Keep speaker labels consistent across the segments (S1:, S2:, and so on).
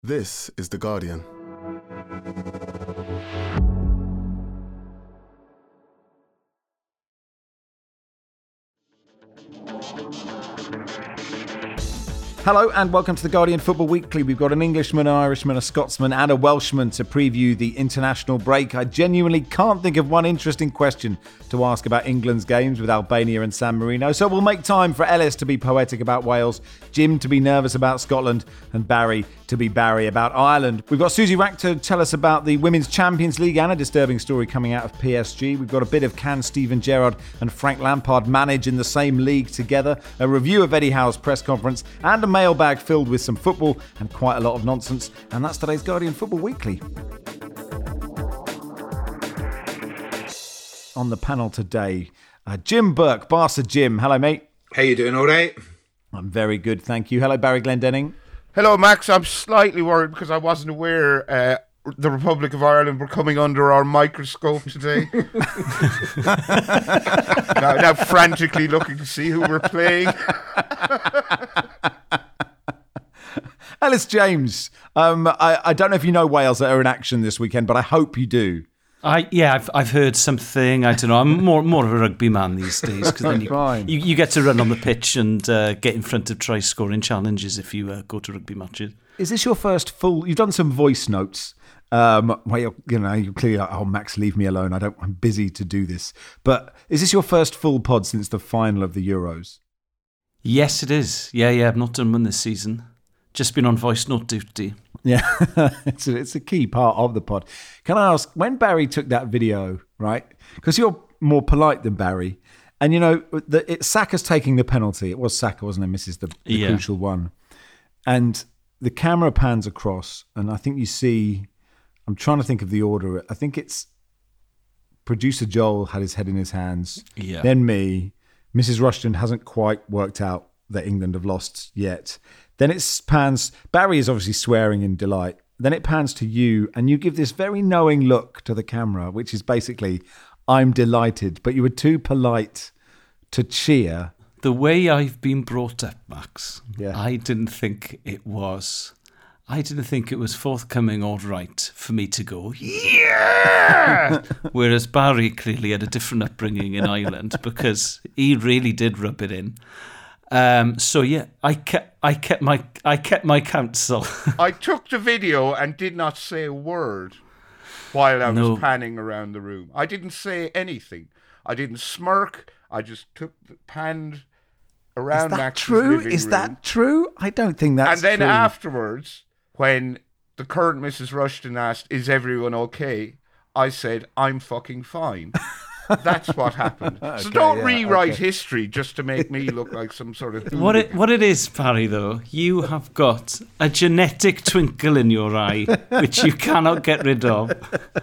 S1: This is The Guardian.
S2: Hello and welcome to The Guardian Football Weekly. We've got an Englishman, an Irishman, a Scotsman and a Welshman to preview the international break. I genuinely can't think of one interesting question to ask about England's games with Albania and San Marino, so we'll make time for Ellis to be poetic about Wales, Jim to be nervous about Scotland and Barry to be Barry about Ireland. We've got Susie Rack to tell us about the Women's Champions League and a disturbing story coming out of PSG. We've got a bit of can Steven Gerrard and Frank Lampard manage in the same league together, a review of Eddie Howe's press conference and a mailbag filled with some football and quite a lot of nonsense. And that's today's Guardian Football Weekly. On the panel today, Jim Burke, Barca Jim. Hello, mate.
S3: How you doing, all right?
S2: I'm very good, thank you. Hello, Barry Glendenning.
S4: Hello, Max. I'm slightly worried because I wasn't aware the Republic of Ireland were coming under our microscope today. now frantically looking to see who we're playing.
S2: Ellis James, I don't know if you know Wales that are in action this weekend, but I hope you do.
S5: I've heard something. I don't know. I'm more of a rugby man these days because then you get to run on the pitch and get in front of try scoring challenges if you go to rugby matches.
S2: Is this your first full? You've done some voice notes where you're clearly like, oh, Max, leave me alone. I'm busy to do this. But is this your first full pod since the final of the Euros?
S5: Yes, it is. Yeah. I've not done one this season. Just been on voice note duty.
S2: Yeah, it's a key part of the pod. Can I ask, when Barry took that video, right? Because you're more polite than Barry, and Saka's taking the penalty. It was Saka, wasn't it? Misses the crucial one, and the camera pans across, and I think you see. I'm trying to think of the order. I think it's producer Joel had his head in his hands.
S5: Yeah.
S2: Then me. Mrs. Rushton hasn't quite worked out that England have lost yet. Then it pans, Barry is obviously swearing in delight. Then it pans to you and you give this very knowing look to the camera, which is basically, I'm delighted, but you were too polite to cheer.
S5: The way I've been brought up, Max,
S2: yeah.
S5: I didn't think it was forthcoming or right for me to go, yeah! Whereas Barry clearly had a different upbringing in Ireland because he really did rub it in. So yeah, I kept my counsel.
S4: I took the video and did not say a word while I was panning around the room. I didn't say anything. I didn't smirk. I just panned around Max's living room.
S2: Is that true? I don't think that's true.
S4: And then afterwards, when the current Mrs. Rushton asked, "Is everyone okay?" I said, "I'm fucking fine." That's what happened. So don't rewrite history just to make me look like some sort of...
S5: What it is, Barry, though, you have got a genetic twinkle in your eye, which you cannot get rid of.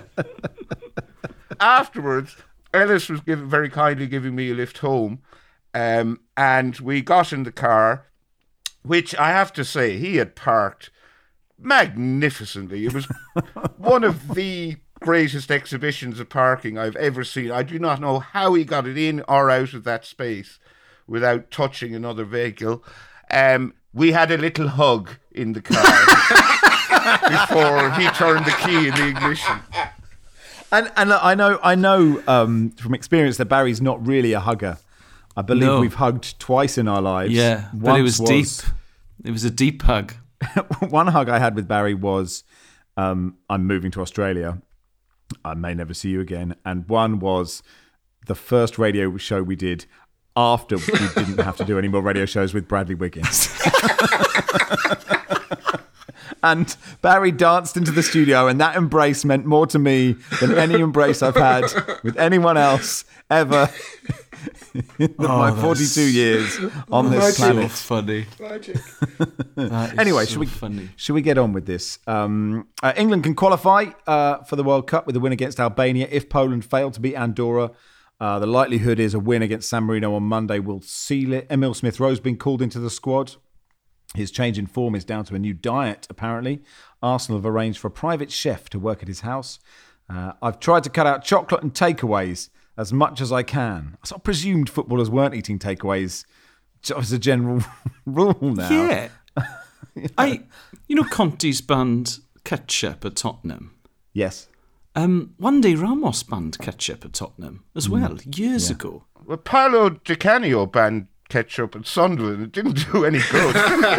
S4: Afterwards, Ellis was very kindly giving me a lift home, and we got in the car, which I have to say, he had parked magnificently. It was one of the greatest exhibitions of parking I've ever seen. I do not know how he got it in or out of that space without touching another vehicle. We had a little hug in the car before he turned the key in the ignition.
S2: And I know from experience that Barry's not really a hugger. I believe we've hugged twice in our lives.
S5: Yeah, but it was deep. It was a deep hug.
S2: One hug I had with Barry was, I'm moving to Australia. I may never see you again. And one was the first radio show we did after we didn't have to do any more radio shows with Bradley Wiggins. And Barry danced into the studio, and that embrace meant more to me than any embrace I've had with anyone else ever in my 42 years on this planet.
S5: So funny.
S3: Magic.
S2: Anyway,
S5: so
S2: should we get on with this? England can qualify for the World Cup with a win against Albania if Poland fail to beat Andorra. The likelihood is a win against San Marino on Monday will seal it. Emil Smith-Rowe's been called into the squad. His change in form is down to a new diet, apparently. Arsenal have arranged for a private chef to work at his house. I've tried to cut out chocolate and takeaways as much as I can. I sort of presumed footballers weren't eating takeaways as a general rule now.
S5: Yeah. Conte's banned ketchup at Tottenham.
S2: Yes.
S5: One day Ramos banned ketchup at Tottenham as well, years ago.
S4: Well, Paolo Di Canio banned ketchup at Sunderland. It didn't do any good.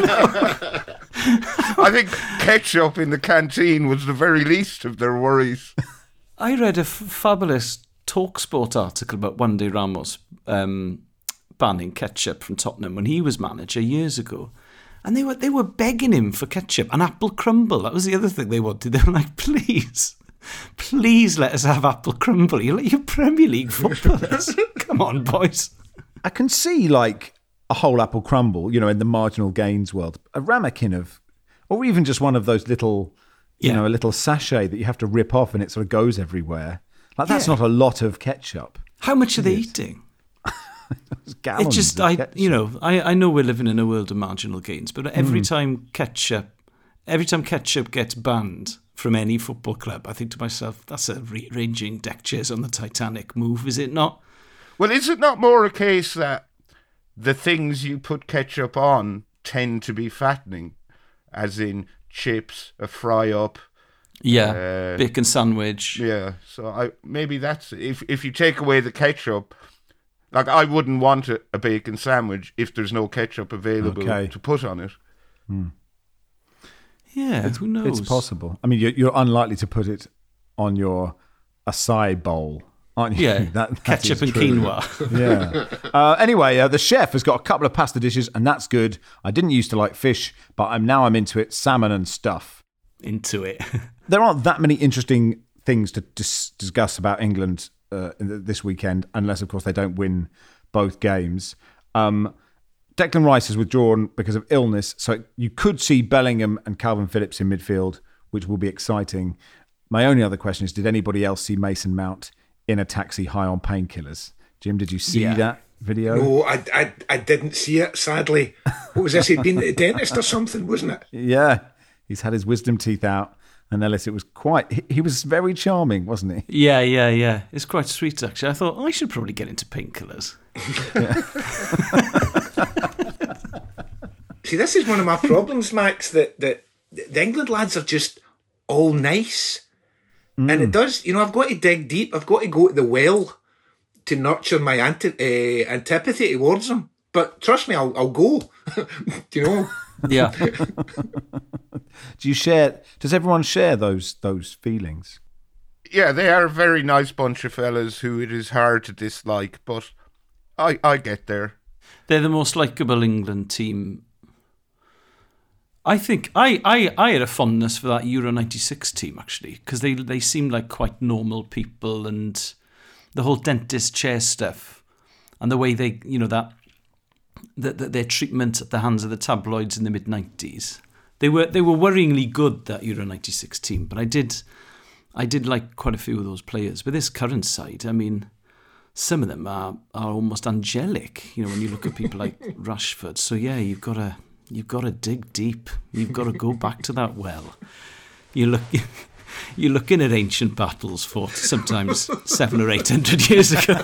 S4: I think ketchup in the canteen was the very least of their worries.
S5: I read a fabulous TalkSport article about one day Ramos banning ketchup from Tottenham when he was manager years ago. And they were begging him for ketchup and apple crumble. That was the other thing they wanted. They were like, please let us have apple crumble. You're Premier League footballers. Come on, boys.
S2: I can see like a whole apple crumble, in the marginal gains world. A ramekin or even just one of those little, a little sachet that you have to rip off and it sort of goes everywhere. Like that's not a lot of ketchup.
S5: How much are they eating?
S2: Gallons
S5: it's just,
S2: of ketchup.
S5: I know we're living in a world of marginal gains, but every time ketchup gets banned from any football club, I think to myself, that's a rearranging deck chairs on the Titanic move, is it not?
S4: Well, is it not more a case that the things you put ketchup on tend to be fattening, as in chips, a fry-up?
S5: Yeah, bacon sandwich.
S4: Yeah, so maybe that's... If you take away the ketchup... Like, I wouldn't want a bacon sandwich if there's no ketchup available to put on it.
S5: Yeah, who knows?
S2: It's possible. I mean, you're unlikely to put it on your acai bowl, aren't you?
S5: Yeah,
S2: that
S5: ketchup and
S2: true.
S5: quinoa.
S2: Yeah. Anyway, the chef has got a couple of pasta dishes, and that's good. I didn't used to like fish, but I'm into it. Salmon and stuff.
S5: Into it.
S2: There aren't that many interesting things to discuss about England this weekend, unless, of course, they don't win both games. Declan Rice has withdrawn because of illness, so you could see Bellingham and Calvin Phillips in midfield, which will be exciting. My only other question is, did anybody else see Mason Mount in a taxi high on painkillers? Jim, did you see that video?
S1: No, I didn't see it, sadly. What was this? He'd been at the dentist or something, wasn't it?
S2: Yeah, he's had his wisdom teeth out. And Ellis, it was he was very charming, wasn't he?
S5: Yeah. It's quite sweet, actually. I thought, I should probably get into painkillers.
S1: See, this is one of my problems, Max, that the England lads are just all nice. And it does, I've got to dig deep. I've got to go to the well to nurture my antipathy towards them. But trust me, I'll go. Do you know?
S5: Yeah.
S2: Does everyone share those feelings?
S4: Yeah, they are a very nice bunch of fellas who it is hard to dislike, but I get there.
S5: They're the most likeable England team. I think I had a fondness for that Euro 96 team, actually, because they seemed like quite normal people, and the whole dentist chair stuff and the way they, their treatment at the hands of the tabloids in the mid-90s. They were worryingly good, that Euro 96 team, but I did like quite a few of those players. But this current side, I mean, some of them are almost angelic, when you look at people like Rashford. So yeah, you've got to dig deep. You've got to go back to that well. You're looking at ancient battles fought sometimes 700 or 800 years ago.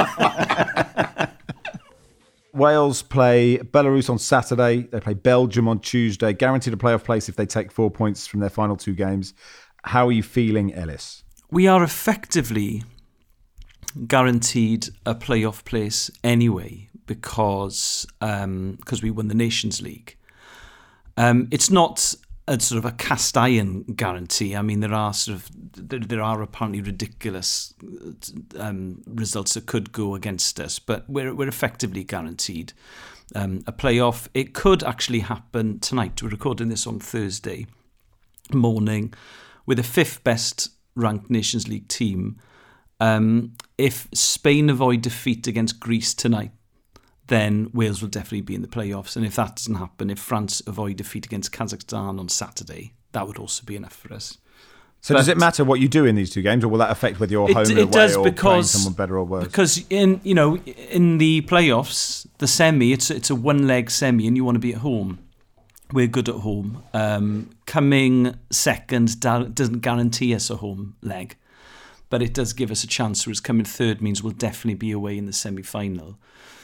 S2: Wales play Belarus on Saturday. They play Belgium on Tuesday. Guaranteed a playoff place if they take 4 points from their final two games. How are you feeling, Ellis?
S5: We are effectively guaranteed a playoff place anyway because we won the Nations League. It's not a sort of a cast iron guarantee. I mean, there are apparently ridiculous results that could go against us, but we're effectively guaranteed a playoff. It could actually happen tonight. We're recording this on Thursday morning with the fifth best ranked Nations League team. If Spain avoid defeat against Greece tonight, then Wales will definitely be in the playoffs. And if that doesn't happen, if France avoid defeat against Kazakhstan on Saturday, that would also be enough for us.
S2: So does it matter what you do in these two games, or will that affect whether you're home and away or playing someone better or worse?
S5: Because in the playoffs, the semi, it's a one-leg semi, and you want to be at home. We're good at home. Coming second doesn't guarantee us a home leg, but it does give us a chance. Whereas coming third means we'll definitely be away in the semi-final.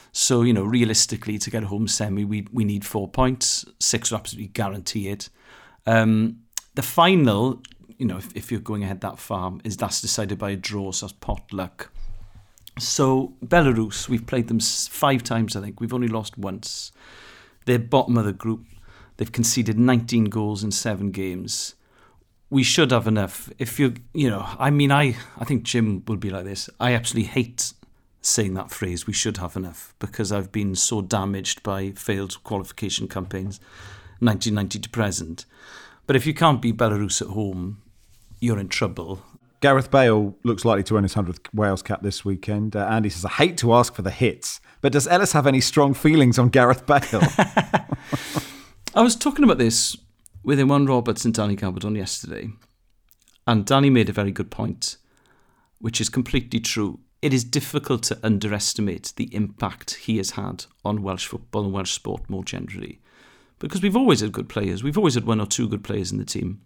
S5: So, realistically, to get a home semi, we need 4 points. 6 will absolutely guarantee it. The final, if you're going ahead that far, that's decided by a draw, so that's pot luck. So, Belarus, we've played them 5 times, I think. We've only lost once. They're bottom of the group. They've conceded 19 goals in 7 games. We should have enough. If I think Jim will be like this. I absolutely hate saying that phrase, we should have enough, because I've been so damaged by failed qualification campaigns, 1990 to present. But if you can't beat Belarus at home, you're in trouble.
S2: Gareth Bale looks likely to earn his 100th Wales cap this weekend. Andy says, I hate to ask for the hits, but does Ellis have any strong feelings on Gareth Bale?
S5: I was talking about this with Iwan Roberts and Danny Gabardon yesterday, and Danny made a very good point, which is completely true. It is difficult to underestimate the impact he has had on Welsh football and Welsh sport more generally, because we've always had good players. We've always had 1 or 2 good players in the team.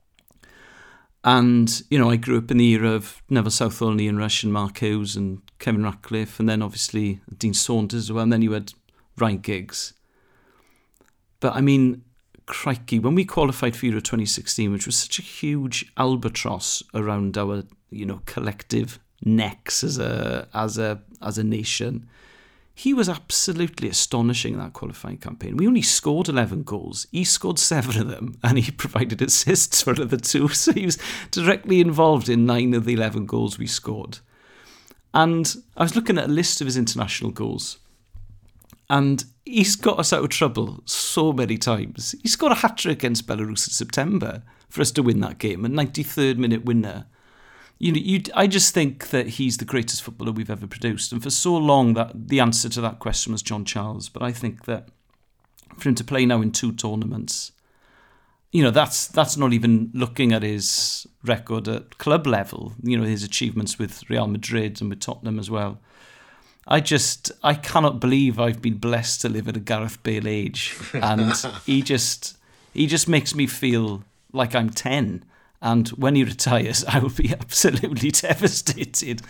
S5: And, I grew up in the era of Neville Southall and Ian Rush and Mark Hughes and Kevin Ratcliffe, and then obviously Dean Saunders as well, and then you had Ryan Giggs. But crikey, when we qualified for Euro 2016, which was such a huge albatross around our, collective necks as a nation, he was absolutely astonishing in that qualifying campaign. We only scored 11 goals. He scored 7 of them, and he provided assists for another 2. So he was directly involved in 9 of the 11 goals we scored. And I was looking at a list of his international goals, and he's got us out of trouble so many times. He scored a hat-trick against Belarus in September for us to win that game, a 93rd minute winner. I just think that he's the greatest footballer we've ever produced. And for so long, that the answer to that question was John Charles. But I think that for him to play now in 2 tournaments, that's not even looking at his record at club level, his achievements with Real Madrid and with Tottenham as well. I cannot believe I've been blessed to live at a Gareth Bale age. And he just makes me feel like I'm 10. And when he retires, I will be absolutely devastated.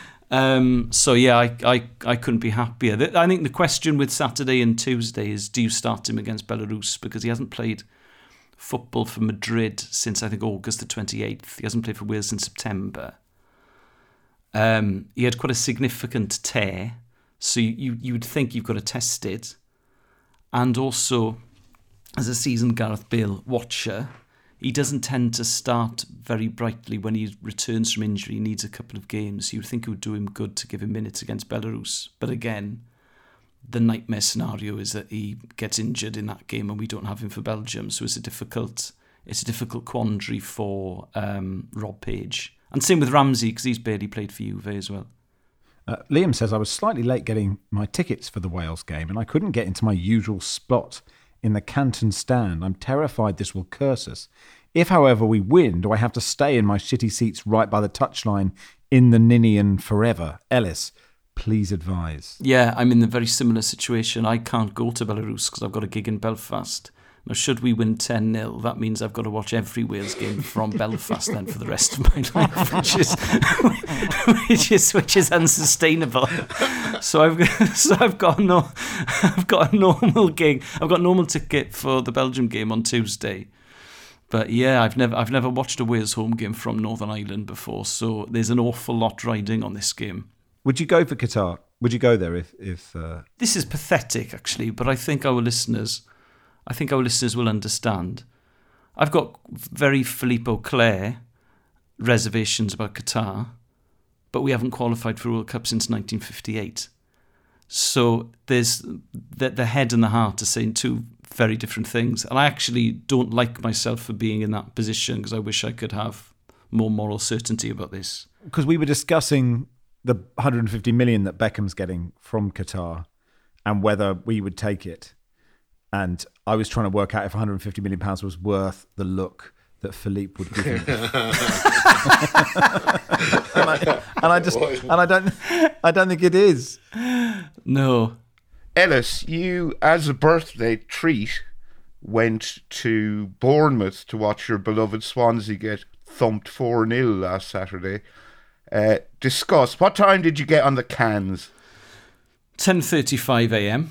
S5: I couldn't be happier. I think the question with Saturday and Tuesday is, do you start him against Belarus? Because he hasn't played football for Madrid since, I think, August the 28th. He hasn't played for Wales since September. He had quite a significant tear. So you would think you've got to test it. And also, as a seasoned Gareth Bale watcher, he doesn't tend to start very brightly when he returns from injury. He needs a couple of games. You'd think it would do him good to give him minutes against Belarus. But again, the nightmare scenario is that he gets injured in that game and we don't have him for Belgium. So it's a difficult quandary for Rob Page. And same with Ramsey, because he's barely played for Juve as well.
S2: Liam says, I was slightly late getting my tickets for the Wales game and I couldn't get into my usual spot in the Canton stand. I'm terrified this will curse us. If, however, we win, do I have to stay in my shitty seats right by the touchline in the Ninian forever? Ellis, please advise.
S5: Yeah, I'm in a very similar situation. I can't go to Belarus because I've got a gig in Belfast. Now, should we win 10-0, that means I've got to watch every Wales game from Belfast then for the rest of my life, which is unsustainable. So I've got a normal gig. I've got a normal ticket for the Belgium game on Tuesday. But yeah, I've never watched a Wales home game from Northern Ireland before, so there's an awful lot riding on this game.
S2: Would you go for Qatar? Would you go there if
S5: This is pathetic, actually, but I think our listeners will understand. I've got very Philippe Auclair reservations about Qatar, but we haven't qualified for World Cup since 1958. So there's the head and the heart are saying 2 very different things. And I actually don't like myself for being in that position because I wish I could have more moral certainty about this.
S2: Because we were discussing the 150 million that Beckham's getting from Qatar and whether we would take it. And I was trying to work out if 150 million pounds was worth the look that Philippe would give him. I don't think it is.
S5: No.
S4: Ellis, you, as a birthday treat, went to Bournemouth to watch your beloved Swansea get thumped 4-0 last Saturday. Discuss, what time did you get on the cans?
S5: 10:35 a.m.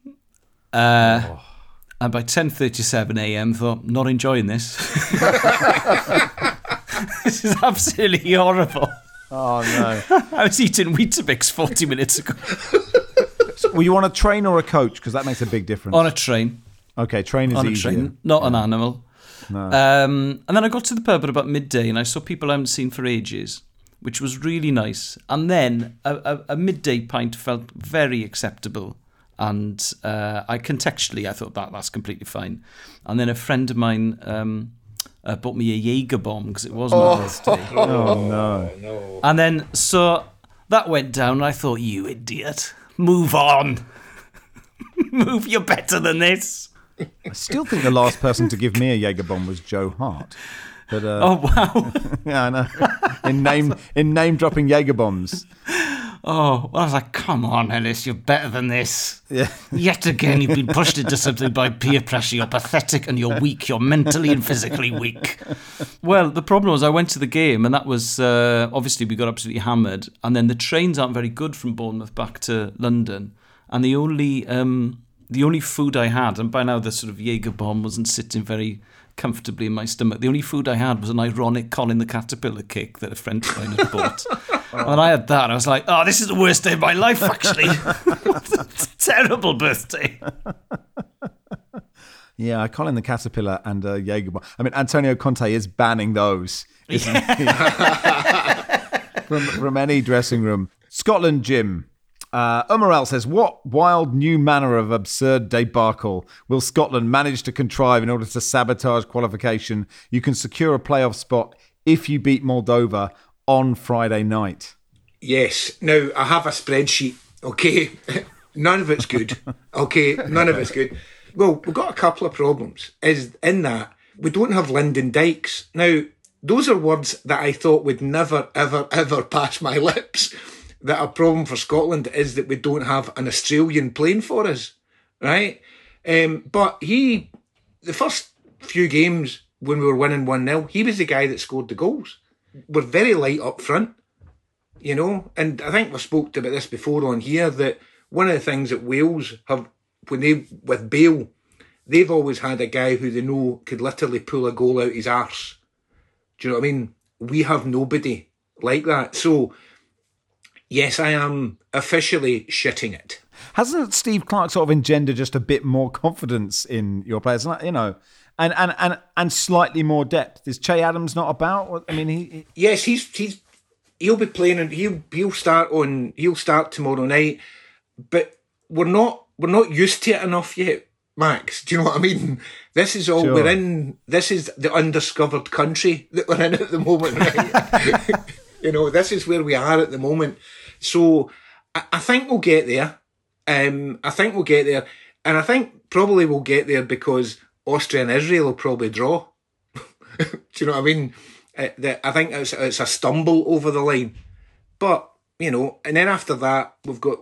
S5: And by 10:37 a.m. thought, not enjoying this. This is absolutely horrible.
S2: Oh, no.
S5: I was eating Weetabix 40 minutes ago.
S2: Were you on a train or a coach? Because that makes a big difference.
S5: On a train.
S2: Okay, train is easier.
S5: On a train, not an animal.
S2: No.
S5: And then I got to the pub at about midday and I saw people I haven't seen for ages, which was really nice. And then a midday pint felt very acceptable. And I thought that's completely fine. And then a friend of mine bought me a Jaeger bomb because it was my birthday.
S2: Oh, no.
S5: And then, so that went down and I thought, you idiot, move on. Move, you're better than this.
S2: I still think the last person to give me a Jaeger bomb was Joe Hart. But,
S5: oh, wow.
S2: Yeah, I know. In name dropping Jaeger bombs.
S5: Oh, well, I was like, come on, Ellis, you're better than this.
S2: Yeah.
S5: Yet again, you've been pushed into something by peer pressure. You're pathetic and you're weak. You're mentally and physically weak. Well, the problem was I went to the game and that was, obviously we got absolutely hammered. And then the trains aren't very good from Bournemouth back to London. And the only food I had, and by now the sort of Jaeger bomb wasn't sitting very comfortably in my stomach. The only food I had was an ironic Colin the Caterpillar cake that a friend of mine had bought. And when I had that, I was like, oh, this is the worst day of my life, actually. It's a terrible birthday.
S2: Yeah, Colin the Caterpillar and Jaeger bomb. I mean, Antonio Conte is banning those, isn't he? from any dressing room. Scotland, Jim. Umarel says, what wild new manner of absurd debacle will Scotland manage to contrive in order to sabotage qualification? You can secure a playoff spot if you beat Moldova on Friday night.
S1: Yes. Now, I have a spreadsheet, okay? None of it's good, okay? None of it's good. Well, we've got a couple of problems. Is in that we don't have Lyndon Dykes. Now, those are words that I thought would never, ever, ever pass my lips. That a problem for Scotland is that we don't have an Australian playing for us, right? But the first few games when we were winning 1-0, he was the guy that scored the goals. We're very light up front, you know, and I think we spoke about this before on here, that one of the things that Wales have, with Bale, they've always had a guy who they know could literally pull a goal out his arse. Do you know what I mean? We have nobody like that. So, yes, I am officially shitting it.
S2: Hasn't Steve Clarke sort of engendered just a bit more confidence in your players, you know, and slightly more depth? Is Che Adams not about? I mean,
S1: yes, he'll be playing and he'll start tomorrow night, but we're not used to it enough yet, Max. Do you know what I mean? This is all we're in. This is the undiscovered country that we're in at the moment, right? You know, this is where we are at the moment. So I think we'll get there. And I think probably we'll get there because Austria and Israel will probably draw. Do you know what I mean? I think it's a stumble over the line. But, you know, and then after that, we've got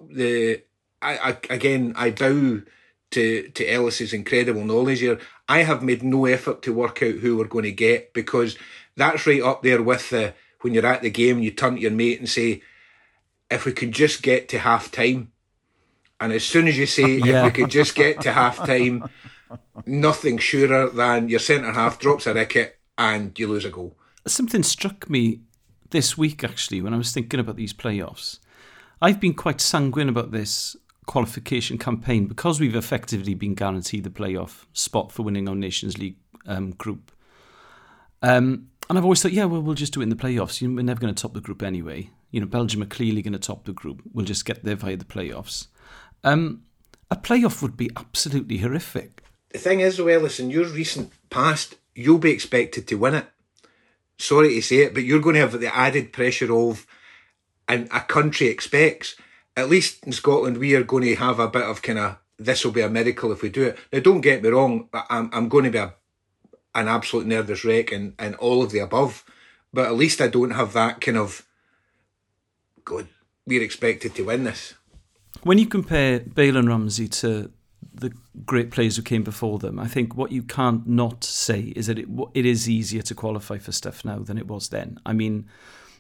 S1: I bow to Ellis's incredible knowledge here. I have made no effort to work out who we're going to get because that's right up there with when you're at the game, you turn to your mate and say, if we could just get to half time. And as soon as you say, if we could just get to half time, nothing surer than your centre half drops a wicket and you lose a goal.
S5: Something struck me this week, actually, when I was thinking about these playoffs. I've been quite sanguine about this qualification campaign because we've effectively been guaranteed the playoff spot for winning our Nations League group. And I've always thought, we'll just do it in the playoffs. We're never going to top the group anyway. You know, Belgium are clearly going to top the group. We'll just get there via the playoffs. A playoff would be absolutely horrific.
S1: The thing is, though, Ellis, in your recent past, you'll be expected to win it. Sorry to say it, but you're going to have the added pressure of, and a country expects. At least in Scotland, we are going to have a bit of kind of, this will be a miracle if we do it. Now, don't get me wrong, I'm going to be an absolute nervous wreck and all of the above. But at least I don't have that kind of, God, we're expected to win this.
S5: When you compare Bale and Ramsey to the great players who came before them, I think what you can't not say is that it is easier to qualify for stuff now than it was then. I mean,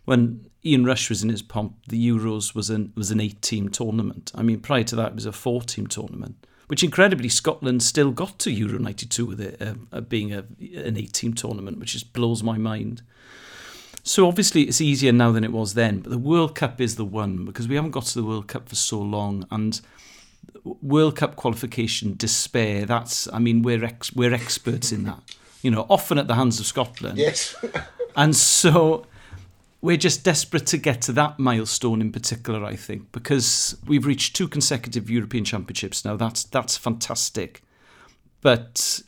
S5: when Ian Rush was in his pomp, the Euros was an 8-team tournament. I mean, prior to that, it was a 4-team tournament, which incredibly Scotland still got to Euro 92 with it being an 8-team tournament, which just blows my mind. So obviously it's easier now than it was then, but the World Cup is the one, because we haven't got to the World Cup for so long, and World Cup qualification despair, we're experts in that, often at the hands of Scotland.
S1: Yes.
S5: And so we're just desperate to get to that milestone in particular, I think, because we've reached 2 consecutive European Championships now. That's fantastic. But,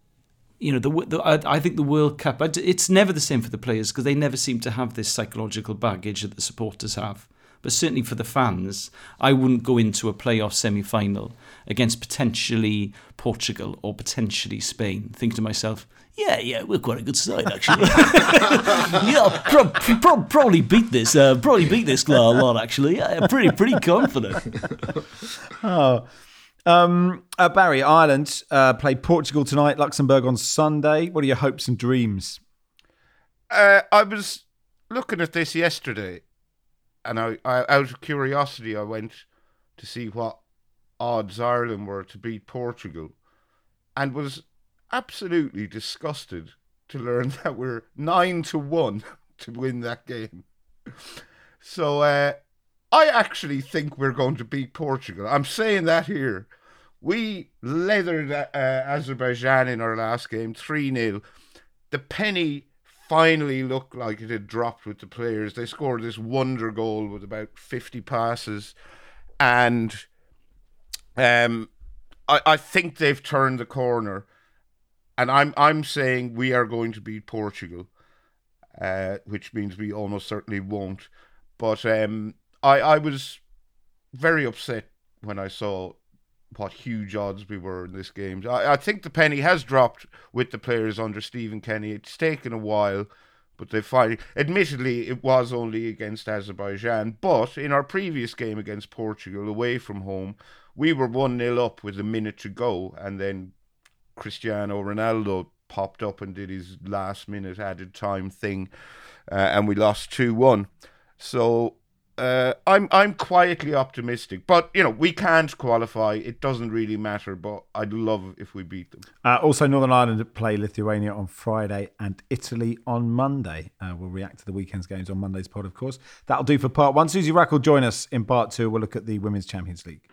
S5: I think the World Cup, it's never the same for the players because they never seem to have this psychological baggage that the supporters have. But certainly for the fans, I wouldn't go into a playoff semi-final against potentially Portugal or potentially Spain thinking to myself, yeah, we're quite a good side, actually. Probably beat this lot, actually. Yeah, pretty confident.
S2: Barry, Ireland play Portugal tonight, Luxembourg on Sunday. What are your hopes and dreams?
S4: I was looking at this yesterday, and I out of curiosity, I went to see what odds Ireland were to beat Portugal, and was absolutely disgusted to learn that we're 9-1 to win that game. So I actually think we're going to beat Portugal. I'm saying that here. We leathered Azerbaijan in our last game, 3-0. The penny finally looked like it had dropped with the players. They scored this wonder goal with about 50 passes. And I think they've turned the corner. And I'm saying we are going to beat Portugal, which means we almost certainly won't. But I was very upset when I saw what huge odds we were in this game. I think the penny has dropped with the players under Stephen Kenny. It's taken a while, but they finally... Admittedly, it was only against Azerbaijan, but in our previous game against Portugal, away from home, we were 1-0 up with a minute to go, and then Cristiano Ronaldo popped up and did his last-minute added time thing, and we lost 2-1. So... I'm quietly optimistic, but we can't qualify. It doesn't really matter, but I'd love if we beat them.
S2: Also, Northern Ireland play Lithuania on Friday and Italy on Monday. We'll react to the weekend's games on Monday's pod, of course. That'll do for part 1. Susie Rack will join us in part 2. We'll look at the Women's Champions League.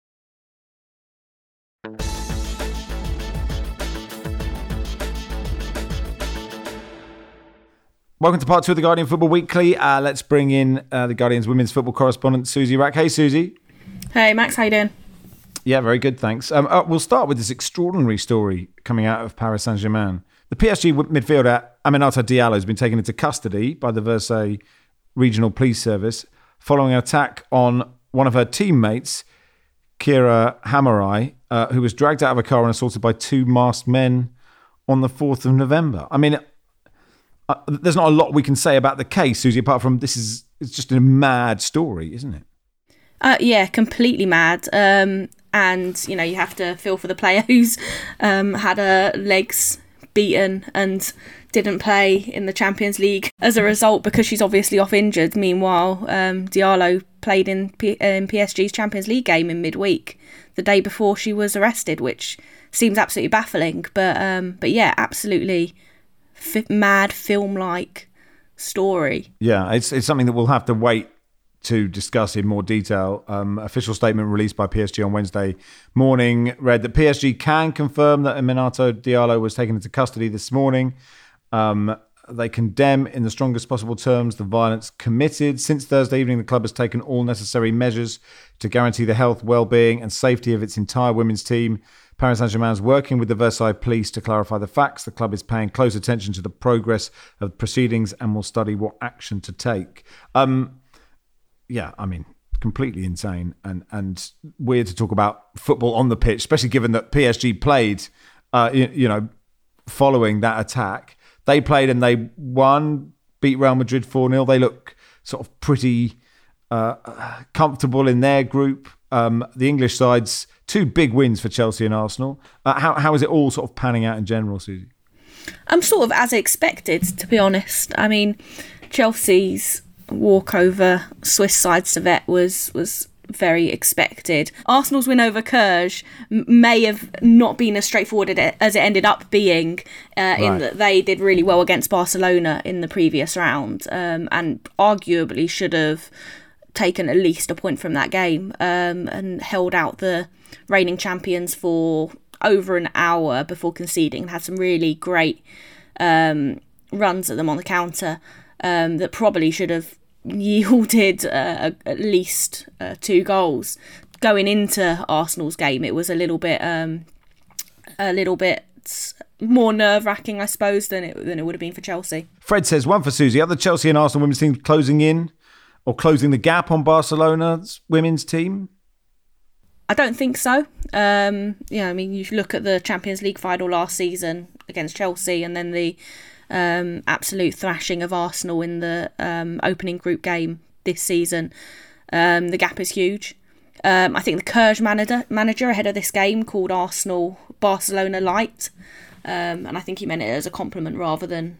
S2: Welcome to part 2 of the Guardian Football Weekly. Let's bring in the Guardian's women's football correspondent, Susie Rack. Hey, Susie.
S3: Hey, Max. How you doing?
S2: Yeah, very good, thanks. We'll start with this extraordinary story coming out of Paris Saint-Germain. The PSG midfielder Aminata Diallo has been taken into custody by the Versailles Regional Police Service following an attack on one of her teammates, Kira Hamarai, who was dragged out of a car and assaulted by 2 masked men on the 4th of November. I mean... there's not a lot we can say about the case, Susie, apart from it's just a mad story, isn't it?
S3: Yeah, completely mad. And, you have to feel for the player who's had her legs beaten and didn't play in the Champions League as a result because she's obviously off injured. Meanwhile, Diallo played in PSG's Champions League game in midweek, the day before she was arrested, which seems absolutely baffling. But yeah, absolutely... mad film-like story.
S2: Yeah, it's something that we'll have to wait to discuss in more detail. Official statement released by PSG on Wednesday morning read that PSG can confirm that Aminata Diallo was taken into custody this morning. They condemn in the strongest possible terms the violence committed. Since Thursday evening, the club has taken all necessary measures to guarantee the health, well-being and safety of its entire women's team. Paris Saint-Germain is working with the Versailles police to clarify the facts. The club is paying close attention to the progress of proceedings and will study what action to take. Yeah, I mean, completely insane and weird to talk about football on the pitch, especially given that PSG played, following that attack. They played and they won, beat Real Madrid 4-0. They look sort of pretty comfortable in their group. The English sides, 2 big wins for Chelsea and Arsenal. How is it all sort of panning out in general, Susie?
S3: I'm sort of as expected, to be honest. I mean, Chelsea's walkover Swiss side Servette was very expected. Arsenal's win over Cluj may have not been as straightforward as it ended up being, in that they did really well against Barcelona in the previous round, and arguably should have taken at least a point from that game, and held out the reigning champions for over an hour before conceding, and had some really great runs at them on the counter that probably should have yielded at least 2 goals. Going into Arsenal's game, it was a little bit more nerve-wracking, I suppose, than it would have been for Chelsea.
S2: Fred says, one for Susie. Are the Chelsea and Arsenal women's teams closing in or closing the gap on Barcelona's women's team?
S3: I don't think so. I mean, you look at the Champions League final last season against Chelsea, and then the absolute thrashing of Arsenal in the opening group game this season. The gap is huge. I think the Cluj manager ahead of this game called Arsenal Barcelona light, and I think he meant it as a compliment rather than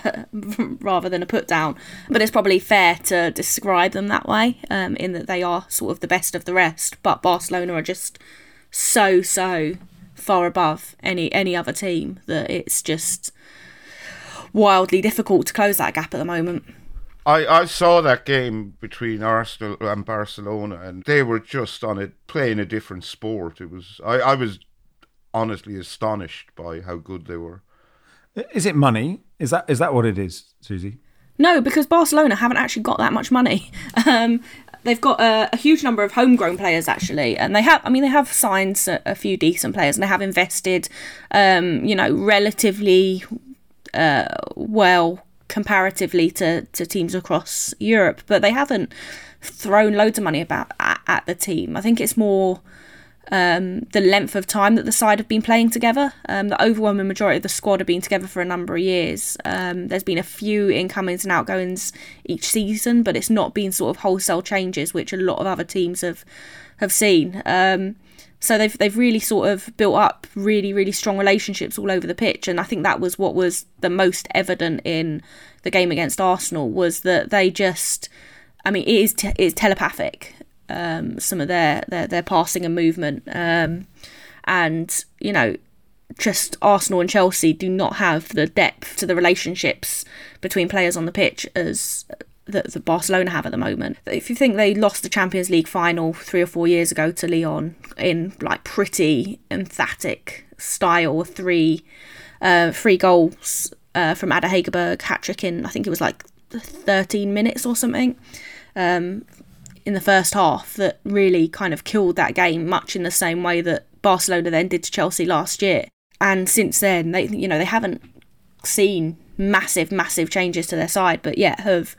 S3: a put down. But it's probably fair to describe them that way, in that they are sort of the best of the rest. But Barcelona are just so far above any other team that it's just wildly difficult to close that gap at the moment.
S4: I saw that game between Arsenal and Barcelona, and they were just on it, playing a different sport. I was honestly astonished by how good they were.
S2: Is it money? Is that what it is, Susie?
S3: No, because Barcelona haven't actually got that much money. They've got a huge number of homegrown players, actually, and they have signed a few decent players, and they have invested, relatively well comparatively to teams across Europe, but they haven't thrown loads of money about at the team. I think it's more the length of time that the side have been playing together. The overwhelming majority of the squad have been together for a number of years. There's been a few incomings and outgoings each season, but it's not been sort of wholesale changes, which a lot of other teams have seen. So they've really sort of built up really, really strong relationships all over the pitch. And I think that was what was the most evident in the game against Arsenal, was that they just, it's telepathic, some of their passing and movement. And, just Arsenal and Chelsea do not have the depth to the relationships between players on the pitch as that Barcelona have at the moment. If you think they lost the Champions League final 3 or 4 years ago to Lyon in like pretty emphatic style, 3 goals from Ada Hegerberg, hat-trick in, I think it was like 13 minutes or something, in the first half, that really kind of killed that game, much in the same way that Barcelona then did to Chelsea last year. And since then, they haven't seen massive changes to their side, but yet have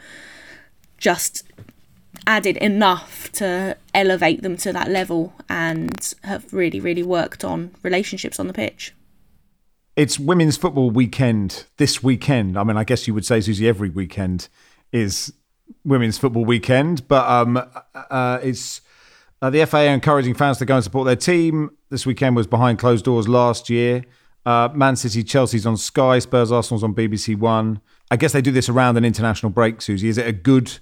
S3: just added enough to elevate them to that level and have really, really worked on relationships on the pitch.
S2: It's women's football weekend this weekend. I guess you would say, Susie, every weekend is women's football weekend, but it's the FA encouraging fans to go and support their team. This weekend was behind closed doors last year. Man City, Chelsea's on Sky, Spurs, Arsenal's on BBC One. I guess they do this around an international break, Susie. Is it a good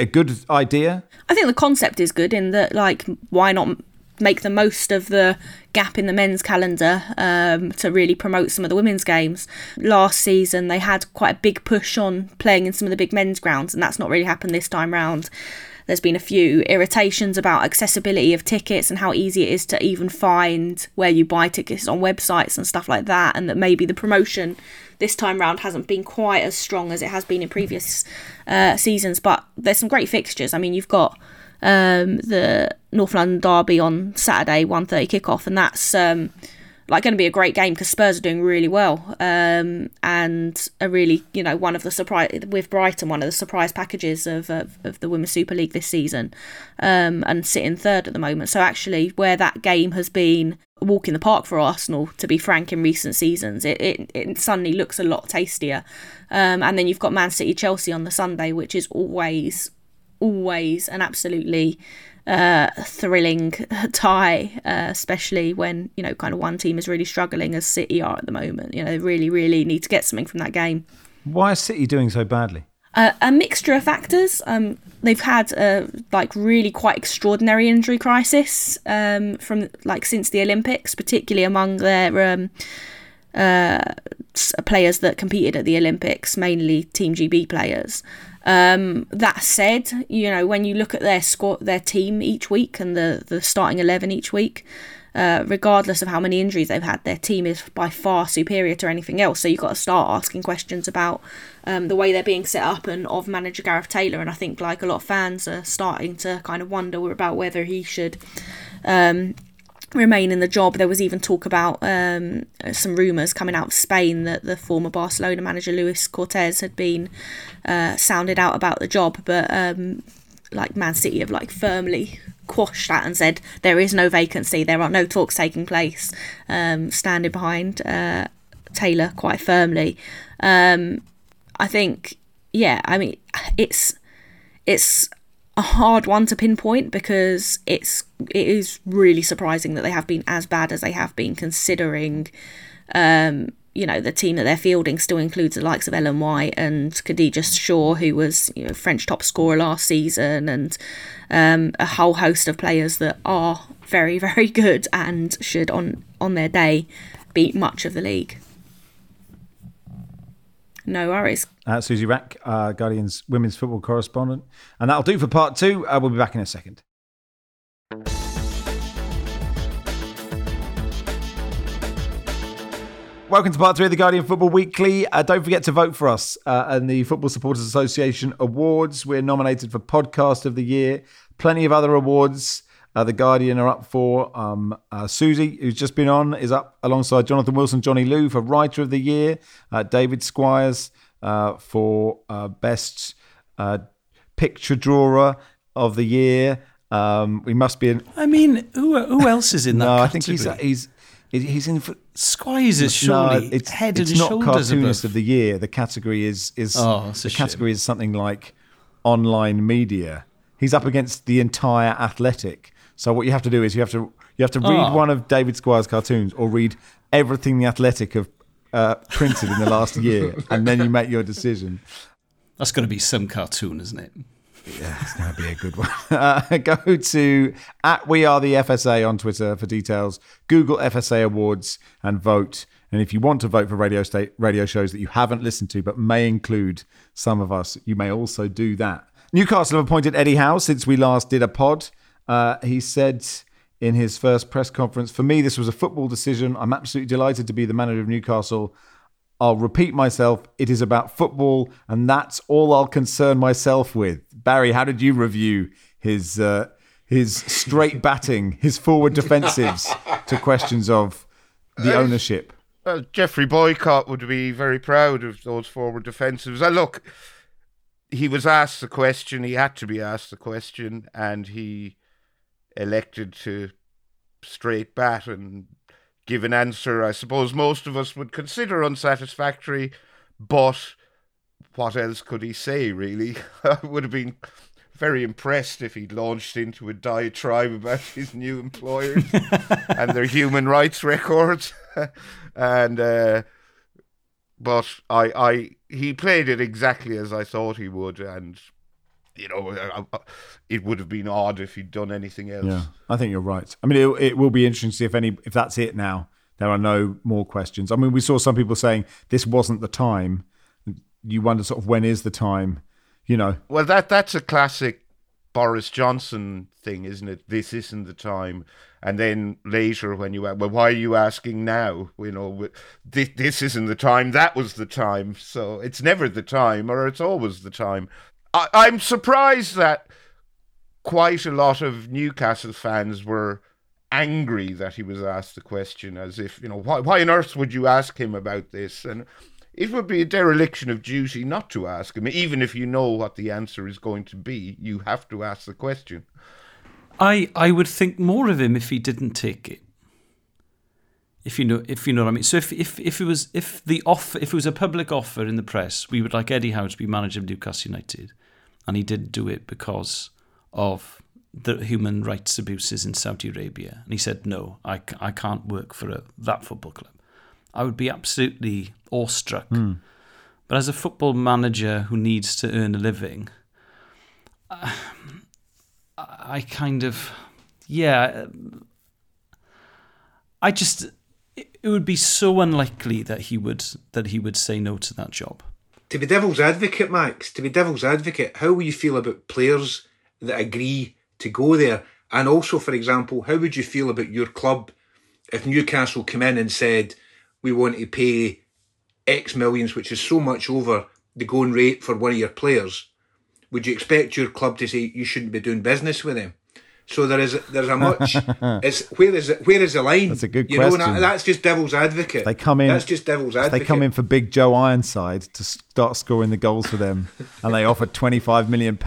S2: idea? I
S3: think the concept is good in that, why not make the most of the gap in the men's calendar to really promote some of the women's games. Last season, they had quite a big push on playing in some of the big men's grounds, and that's not really happened this time round. There's been a few irritations about accessibility of tickets and how easy it is to even find where you buy tickets on websites and stuff like that, and that maybe the promotion this time round hasn't been quite as strong as it has been in previous seasons. But there's some great fixtures. You've got the North London derby on Saturday, 1:30 kickoff, and that's going to be a great game because Spurs are doing really well, and are really, one of the surprise with Brighton, one of the surprise packages of the Women's Super League this season, and sitting third at the moment. So actually, where that game has been a walk in the park for Arsenal, to be frank, in recent seasons, it suddenly looks a lot tastier. And then you've got Man City Chelsea on the Sunday, which is always an absolutely thrilling tie, especially when kind of one team is really struggling, as City are at the moment. They really need to get something from that game.
S2: Why is City doing so badly?
S3: A mixture of factors. They've had a really quite extraordinary injury crisis from since the Olympics, particularly among their players that competed at the Olympics, mainly Team GB players. That said, when you look at their squad, their team each week, and the starting 11 each week, regardless of how many injuries they've had, their team is by far superior to anything else. So you've got to start asking questions about the way they're being set up and of manager Gareth Taylor. And I think a lot of fans are starting to kind of wonder about whether he should remain in the job. There was even talk about some rumours coming out of Spain that the former Barcelona manager Luis Cortés had been sounded out about the job, but Man City have firmly quashed that and said there is no vacancy, there are no talks taking place, standing behind Taylor quite firmly. I think, it's a hard one to pinpoint because it is really surprising that they have been as bad as they have been, considering the team that they're fielding still includes the likes of Ellen White and Khadija Shaw, who was French top scorer last season, and a whole host of players that are very, very good and should on their day beat much of the league. No worries.
S2: Susie Rack, Guardian's women's football correspondent. And that'll do for part 2. We'll be back in a second. Welcome to part 3 of the Guardian Football Weekly. Don't forget to vote for us and the Football Supporters Association Awards. We're nominated for Podcast of the Year. Plenty of other awards. The Guardian are up for. Susie, who's just been on, is up alongside Jonathan Wilson, Johnny Liu for Writer of the Year. David Squires for Best Picture Drawer of the Year. We must be in...
S5: who else is in that category?
S2: I think he's in...
S5: Squires is surely head and shoulders above.
S2: It's not Cartoonist of the Year. The category is something like online media. He's up against the entire Athletic. So what you have to do is you have to read one of David Squires' cartoons or read everything the Athletic have printed in the last year, and then you make your decision.
S5: That's going to be some cartoon, isn't it?
S2: Yeah, it's going to be a good one. Go to @WeAreTheFSA on Twitter for details. Google FSA Awards and vote. And if you want to vote for radio shows that you haven't listened to but may include some of us, you may also do that. Newcastle have appointed Eddie Howe since we last did a pod. He said in his first press conference, "For me, this was a football decision. I'm absolutely delighted to be the manager of Newcastle. I'll repeat myself. It is about football, and that's all I'll concern myself with." Barry, how did you review his straight batting, his forward defensives to questions of the ownership?
S4: Well, Jeffrey Boycott would be very proud of those forward defensives. Look, he was asked the question. He had to be asked the question, and he elected to straight bat and give an answer I suppose most of us would consider unsatisfactory, but what else could he say, really? I would have been very impressed if he'd launched into a diatribe about his new employers and their human rights records. But he played it exactly as I thought he would, and it would have been odd if he'd done anything else.
S2: Yeah, I think you're right. I mean, it will be interesting to see if that's it now. There are no more questions. I mean, we saw some people saying this wasn't the time. You wonder sort of when is the time, Well, that's a classic Boris Johnson thing, isn't it? This isn't the time. And then later when you ask, well, why are you asking now? This isn't the time. That was the time. So it's never the time, or it's always the time. I'm surprised that quite a lot of Newcastle fans were angry that he was asked the question, as if, why on earth would you ask him about this? And it would be a dereliction of duty not to ask him. Even if you know what the answer is going to be, you have to ask the question.
S5: I would think more of him if he didn't take it. If you know what I mean. So if it was a public offer in the press, we would like Eddie Howe to be manager of Newcastle United, and he did do it because of the human rights abuses in Saudi Arabia, and he said, no, I can't work for that football club. I would be absolutely awestruck But as a football manager who needs to earn a living, I kind of, I just, it would be so unlikely that he would say no to that job.
S1: To be devil's advocate, Max, how will you feel about players that agree to go there? And also, for example, how would you feel about your club if Newcastle come in and said, we want to pay X millions, which is so much over the going rate for one of your players? Would you expect your club to say you shouldn't be doing business with them? So there's a much. Where is the line?
S2: That's a good question.
S1: And that's just devil's advocate.
S2: They come in.
S1: That's just devil's advocate.
S2: They come in for Big Joe Ironside to start scoring the goals for them, and they offer £25 million.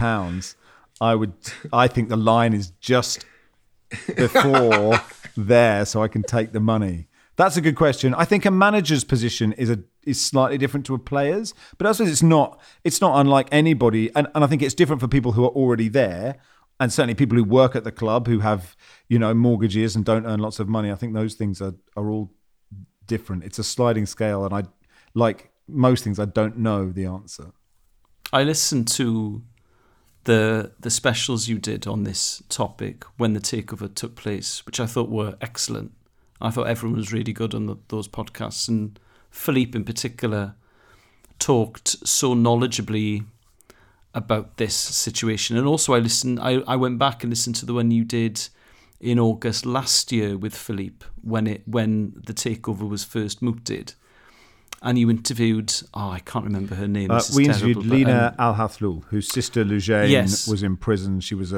S2: I think the line is just before there, so I can take the money. That's a good question. I think a manager's position is slightly different to a player's, but I suppose it's not unlike anybody, and I think it's different for people who are already there, and certainly people who work at the club who have, mortgages and don't earn lots of money. I think those things are all different. It's a sliding scale, and like most things, I don't know the answer.
S5: I listened to the specials you did on this topic when the takeover took place, which I thought were excellent. I thought everyone was really good on those podcasts, and Philippe in particular talked so knowledgeably about this situation. And also I went back and listened to the one you did in August last year with Philippe when the takeover was first mooted. And you interviewed, I can't remember her name.
S2: We interviewed Lina Al Hathlul, whose sister Lujane was in prison. She was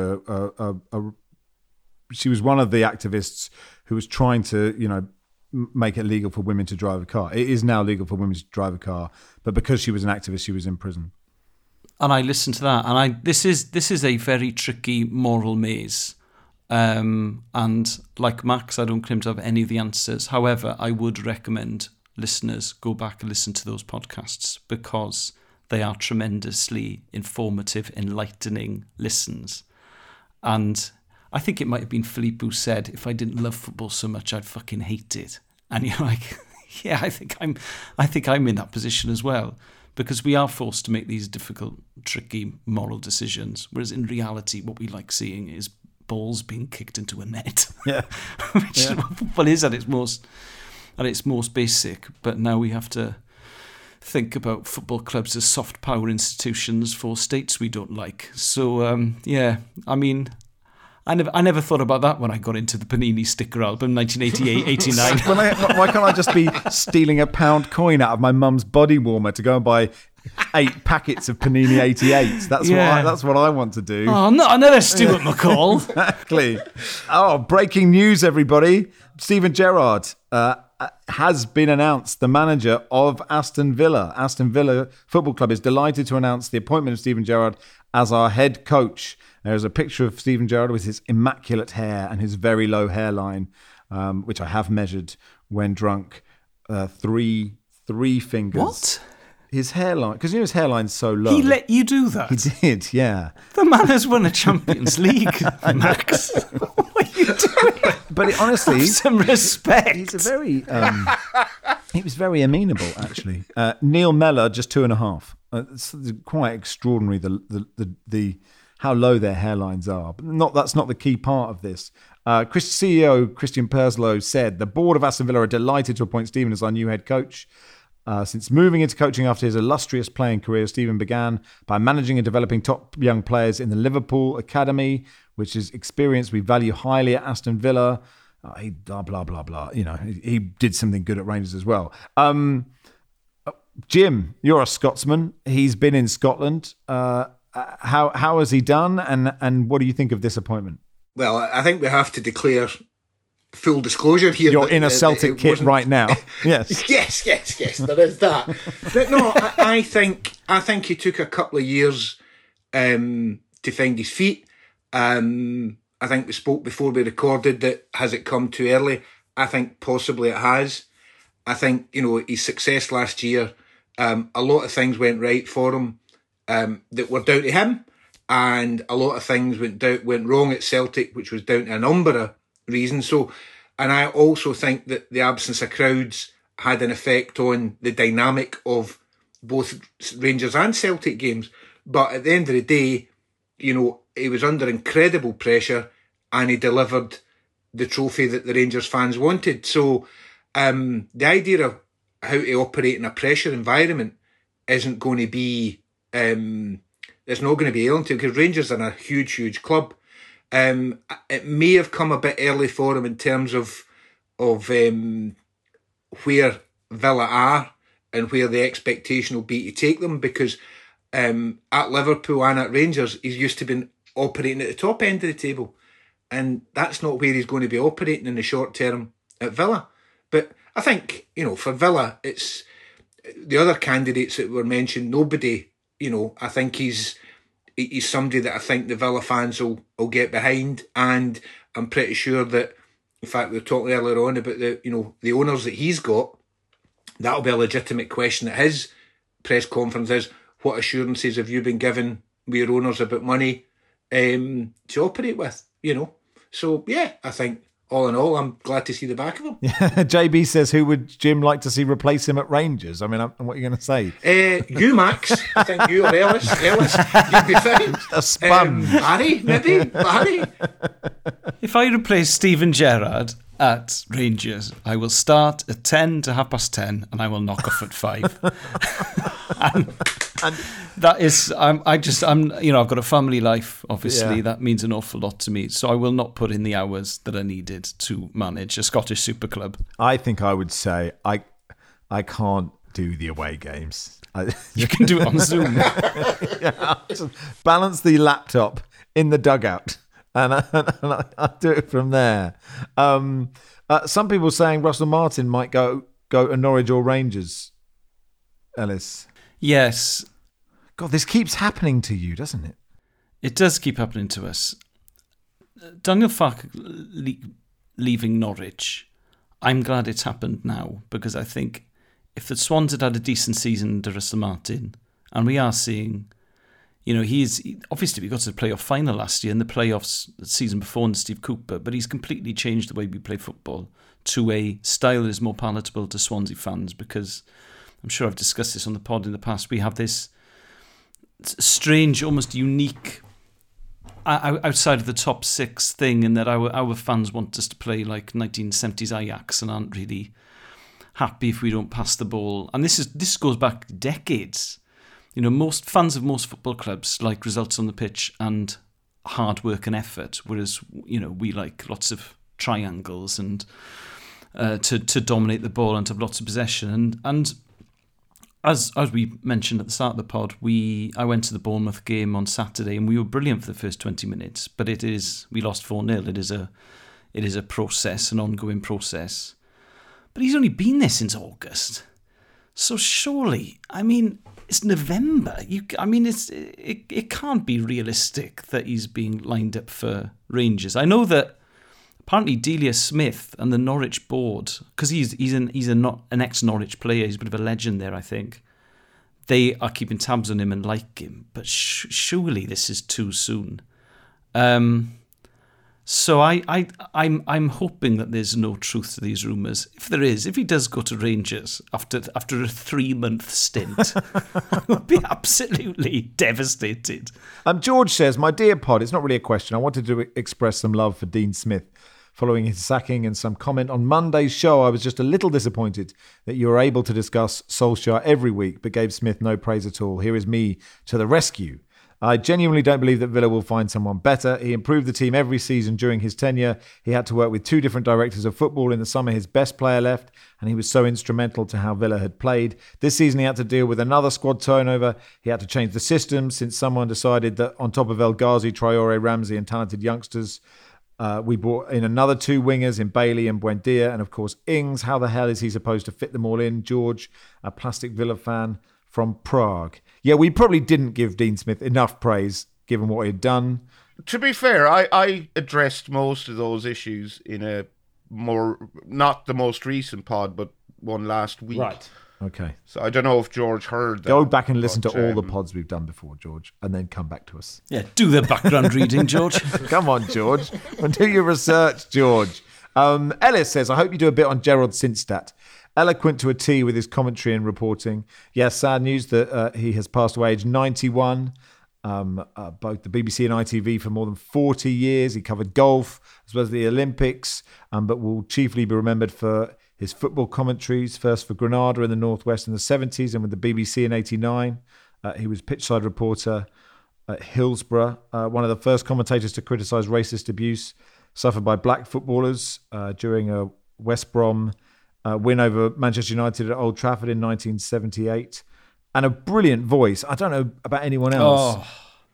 S2: she was one of the activists who was trying to, make it legal for women to drive a car. It is now legal for women to drive a car, but because she was an activist, she was in prison.
S5: And I listened to that, and this is a very tricky moral maze. And like Max, I don't claim to have any of the answers. However, I would recommend listeners go back and listen to those podcasts because they are tremendously informative, enlightening listens. And I think it might have been Philippe who said, if I didn't love football so much, I'd fucking hate it. And you're like, yeah, I think I'm in that position as well, because we are forced to make these difficult, tricky moral decisions. Whereas in reality, what we like seeing is balls being kicked into a net.
S2: Yeah.
S5: Which is what football is at its most basic. But now we have to think about football clubs as soft power institutions for states we don't like. So, I never thought about that when I got into the Panini sticker album, 1988-89.
S2: Why can't I just be stealing a £1 coin out of my mum's body warmer to go and buy 8 packets of Panini 88s? That's what I want to do.
S5: Oh, not another Stuart McCall.
S2: Exactly. Oh, breaking news, everybody. Steven Gerrard has been announced the manager of Aston Villa. Aston Villa Football Club is delighted to announce the appointment of Steven Gerrard as our head coach. There's a picture of Steven Gerrard with his immaculate hair and his very low hairline, which I have measured when drunk. Three fingers.
S5: What?
S2: His hairline, because his hairline's so low.
S5: He let you do that?
S2: He did, yeah.
S5: The man has won a Champions League, Max. What are you doing?
S2: But honestly,
S5: have some respect.
S2: He's a very. He was very amenable, actually. Neil Mellor, just 2.5. It's quite extraordinary the how low their hairlines are. But that's not the key part of this. CEO Christian Perslow said, the board of Aston Villa are delighted to appoint Steven as our new head coach. Since moving into coaching after his illustrious playing career, Steven began by managing and developing top young players in the Liverpool Academy, which is experience we value highly at Aston Villa. He blah, blah, blah, blah. He did something good at Rangers as well. Jim, you're a Scotsman. He's been in Scotland. How has he done, and what do you think of this appointment?
S1: Well, I think we have to declare full disclosure here.
S2: You're in a Celtic kit right now. Yes.
S1: yes. There is that. But no, I think he took a couple of years to find his feet. I think we spoke before we recorded that has it come too early? I think possibly it has. I think his success last year. A lot of things went right for him that were down to him, and a lot of things went wrong at Celtic, which was down to a number of reasons. So, and I also think that the absence of crowds had an effect on the dynamic of both Rangers and Celtic games. But at the end of the day, you know, he was under incredible pressure and he delivered the trophy that the Rangers fans wanted. So the idea of how to operate in a pressure environment isn't going to be, it's not going to be alien to him, because Rangers are a huge, huge club. It may have come a bit early for him in terms of where Villa are and where the expectation will be to take them, because at Liverpool and at Rangers, he's used to been operating at the top end of the table, and that's not where he's going to be operating in the short term at Villa. But I think, you know, for Villa, it's the other candidates that were mentioned, nobody, you know, I think he's somebody that I think the Villa fans will get behind, and I'm pretty sure that, in fact, we were talking earlier on about the owners that he's got. That'll be a legitimate question at his press conference: is what assurances have you been given with your owners about money to operate with? You know, so yeah, I think all in all, I'm glad to see the back of him.
S2: JB says, who would Jim like to see replace him at Rangers? I mean, what are you going to say?
S1: You, Max. I think you or Ellis. You'd be fine.
S2: A spun.
S1: Barry, maybe. Barry.
S5: If I replace Steven Gerrard at Rangers, I will start at 10 to 10:30 and I will knock off at 5. and that is, I'm you know, I've got a family life, obviously.
S2: Yeah.
S5: That means an awful lot to me. So I will not put in the hours that are needed to manage a Scottish super club.
S2: I think I would say I can't do the away games.
S5: You can do it on Zoom.
S2: Yeah, just balance the laptop in the dugout, and I'll do it from there. Some people saying Russell Martin might go to Norwich or Rangers. Ellis.
S5: Yes.
S2: God, this keeps happening to you, doesn't it?
S5: It does keep happening to us. Daniel Farke leaving Norwich, I'm glad it's happened now, because I think if the Swans had had a decent season under Russell Martin, and we are seeing, you know, obviously we got to the playoff final last year and the playoffs the season before under Steve Cooper, but he's completely changed the way we play football to a style that is more palatable to Swansea fans, because I'm sure I've discussed this on the pod in the past. We have this strange, almost unique, outside of the top six thing, in that our fans want us to play like 1970s Ajax and aren't really happy if we don't pass the ball. And this goes back decades. You know, most fans of most football clubs like results on the pitch and hard work and effort, whereas, you know, we like lots of triangles and to dominate the ball and to have lots of possession. And as we mentioned at the start of the pod, I went to the Bournemouth game on Saturday and we were brilliant for the first 20 minutes, but we lost 4-0. It is a process, an ongoing process. But he's only been there since August. So surely, I mean, it's November. It can't be realistic that he's being lined up for Rangers. I know that apparently Delia Smith and the Norwich board, because he's an ex-Norwich player, he's a bit of a legend there, I think. They are keeping tabs on him and like him, but surely this is too soon. So I'm hoping that there's no truth to these rumours. If he does go to Rangers after a 3-month stint, I will be absolutely devastated.
S2: George says, my dear pod, it's not really a question. I wanted to express some love for Dean Smith. Following his sacking and some comment on Monday's show, I was just a little disappointed that you were able to discuss Solskjaer every week, but gave Smith no praise at all. Here is me to the rescue. I genuinely don't believe that Villa will find someone better. He improved the team every season during his tenure. He had to work with 2 different directors of football. In the summer, his best player left, and he was so instrumental to how Villa had played. This season, he had to deal with another squad turnover. He had to change the system since someone decided that on top of El Ghazi, Traore, Ramsey and talented youngsters, we brought in another 2 wingers in Bailey and Buendia, and of course Ings. How the hell is he supposed to fit them all in? George, a plastic Villa fan from Prague. Yeah, we probably didn't give Dean Smith enough praise given what he'd done.
S4: To be fair, I addressed most of those issues in a more, not the most recent pod, but one last week.
S2: Right. Okay.
S4: So I don't know if George heard that.
S2: Go back and listen to all the pods we've done before, George, and then come back to us.
S5: Yeah, do the background reading, George.
S2: Come on, George. And do your research, George. Ellis says, I hope you do a bit on Gerald Sinstadt. Eloquent to a T with his commentary and reporting. Yes, sad news that he has passed away aged 91. Both the BBC and ITV for more than 40 years. He covered golf as well as the Olympics, but will chiefly be remembered for his football commentaries, first for Granada in the Northwest in the 70s and with the BBC in 89. He was pitchside reporter at Hillsborough, one of the first commentators to criticise racist abuse suffered by black footballers during a West Brom win over Manchester United at Old Trafford in 1978. And a brilliant voice. I don't know about anyone else.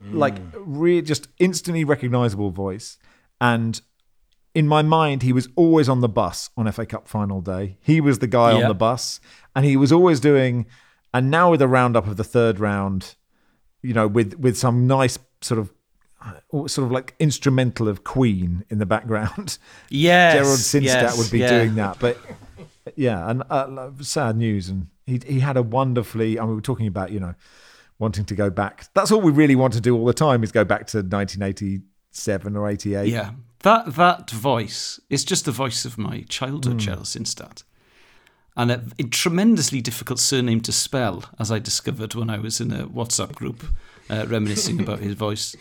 S2: Just instantly recognisable voice. And in my mind, he was always on the bus on FA Cup final day. He was the guy on the bus. And he was always doing, and now with a roundup of the third round, with some nice sort of like instrumental of Queen in the background.
S5: Yes.
S2: Gerald Sinstadt would be doing that. But yeah, and sad news. And he had a wonderfully, we were talking about, wanting to go back. That's all we really want to do all the time is go back to 1987 or 88.
S5: Yeah. That voice is just the voice of my childhood, Gerald Sinstadt. And a tremendously difficult surname to spell, as I discovered when I was in a WhatsApp group reminiscing about his voice.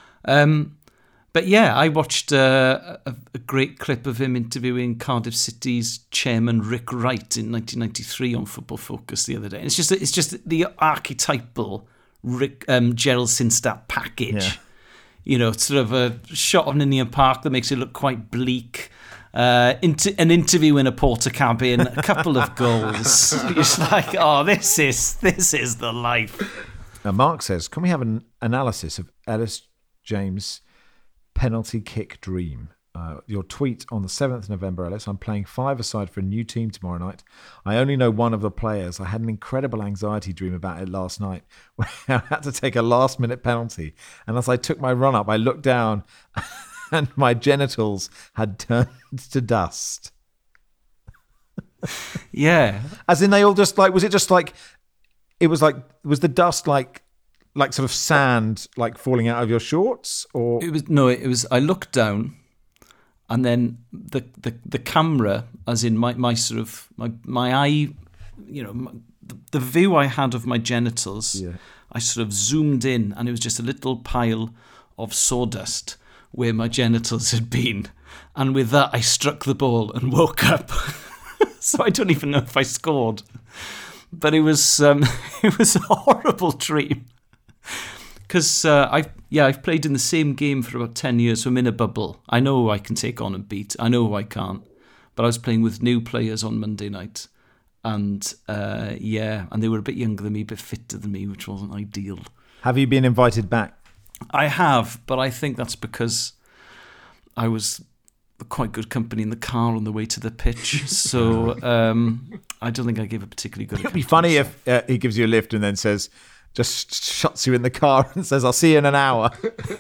S5: But yeah, I watched a great clip of him interviewing Cardiff City's chairman Rick Wright in 1993 on Football Focus the other day. And it's just the archetypal Gerald Sinstadt package. Yeah. Sort of a shot of Ninian Park that makes it look quite bleak. An interview in a porter cabin, a couple of goals. You're just like, this is the life.
S2: Mark says, can we have an analysis of Ellis James' penalty kick dream? Your tweet on the 7th November, Ellis. I'm playing 5-a-side for a new team tomorrow night. I only know one of the players. I had an incredible anxiety dream about it last night where I had to take a last-minute penalty. And as I took my run-up, I looked down and my genitals had turned to dust.
S5: Yeah.
S2: As in they all just was it just like, was the dust like sort of sand like falling out of your shorts? Or
S5: it was I looked down and then the camera, as in my sort of my eye, the view I had of my genitals, I sort of zoomed in and it was just a little pile of sawdust where my genitals had been. And with that, I struck the ball and woke up. So I don't even know if I scored. But it was a horrible dream. Because I've played in the same game for about 10 years, so I'm in a bubble. I know who I can take on and beat. I know who I can't. But I was playing with new players on Monday night. And and they were a bit younger than me, a bit fitter than me, which wasn't ideal.
S2: Have you been invited back?
S5: I have, but I think that's because I was quite good company in the car on the way to the pitch. So I don't think I gave a particularly good account.
S2: It'd be funny if he gives you a lift and then says, just shuts you in the car and says, I'll see you in an hour.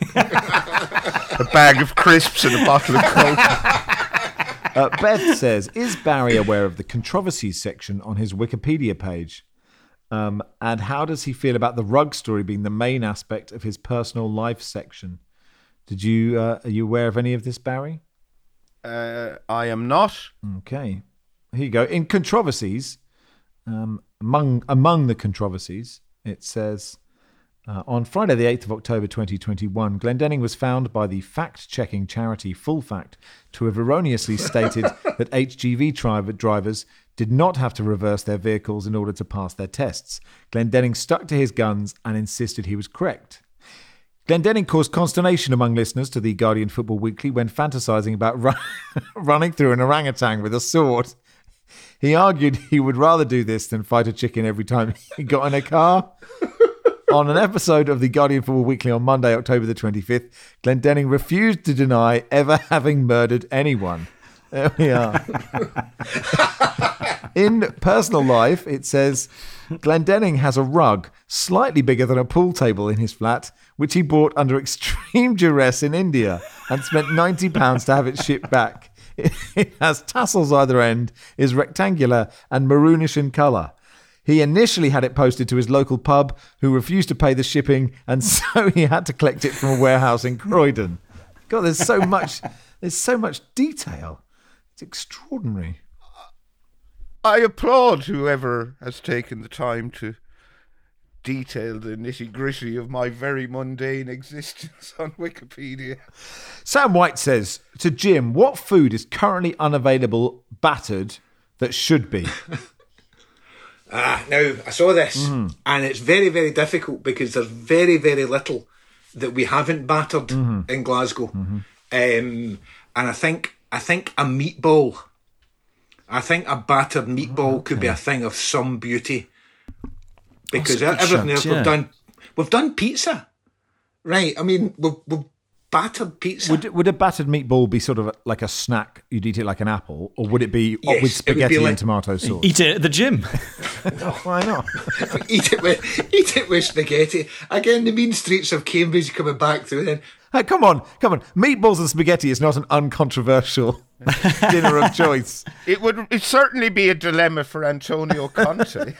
S4: A bag of crisps and a bottle of Coke.
S2: Beth says, is Barry aware of the controversies section on his Wikipedia page? And how does he feel about the rug story being the main aspect of his personal life section? Are you aware of any of this, Barry?
S4: I am not.
S2: Okay. Here you go. In controversies, among the controversies, it says, on Friday the 8th of October 2021, Glendenning was found by the fact-checking charity Full Fact to have erroneously stated that HGV drivers did not have to reverse their vehicles in order to pass their tests. Glendenning stuck to his guns and insisted he was correct. Glendenning caused consternation among listeners to the Guardian Football Weekly when fantasising about running through an orangutan with a sword. He argued he would rather do this than fight a chicken every time he got in a car. On an episode of the Guardian Football Weekly on Monday, October the 25th, Glendenning refused to deny ever having murdered anyone. There we are. In personal life, it says, Glendenning has a rug slightly bigger than a pool table in his flat, which he bought under extreme duress in India and spent £90 to have it shipped back. It has tassels either end, is rectangular and maroonish in colour. He initially had it posted to his local pub, who refused to pay the shipping, and so he had to collect it from a warehouse in Croydon. God, there's so much detail. It's extraordinary.
S4: I applaud whoever has taken the time to detail the nitty-gritty of my very mundane existence on Wikipedia.
S2: Sam White says, to Jim, what food is currently unavailable, battered, that should be?
S1: Now, I saw this, and it's very, very difficult because there's very, very little that we haven't battered in Glasgow. And I think a meatball. I think a battered meatball could be a thing of some beauty. Because everything else we've done pizza, right? I mean, we've battered pizza.
S2: Would a battered meatball be sort of like a snack? You'd eat it like an apple, or would it be with spaghetti and tomato sauce?
S5: Eat it at the gym.
S2: Why not?
S1: eat it with spaghetti. Again, the mean streets of Cambridge coming back through then.
S2: Hey, come on. Meatballs and spaghetti is not an uncontroversial dinner of choice.
S4: It'd certainly be a dilemma for Antonio Conte.